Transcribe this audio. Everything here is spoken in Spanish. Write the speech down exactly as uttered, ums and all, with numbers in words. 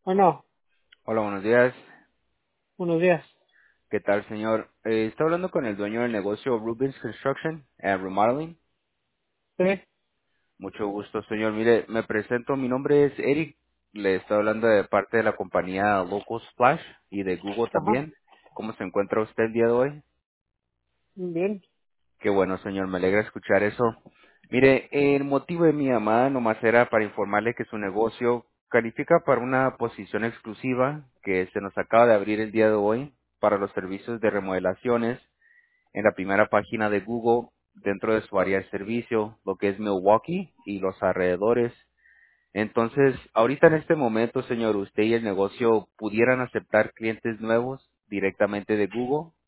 Bueno, Hola, buenos días. buenos días. ¿Qué tal, señor? Eh, está hablando con el dueño del negocio Rubens Construction and Remodeling. Sí, Mucho gusto, señor. Mire, me presento. Mi nombre es Eric. Le estoy hablando de parte de la compañía Local Splash y de Google ajá, también. ¿Cómo se encuentra usted el día de hoy? bien, Qué bueno, señor. Me alegra escuchar eso. Mire, el motivo de mi llamada nomás era para informarle que su negocio califica para una posición exclusiva que se nos acaba de abrir el día de hoy para los servicios de remodelaciones en la primera página de Google dentro de su área de servicio, lo que es Milwaukee y los alrededores. Entonces, ahorita en este momento, señor, usted y el negocio pudieran aceptar clientes nuevos directamente de Google.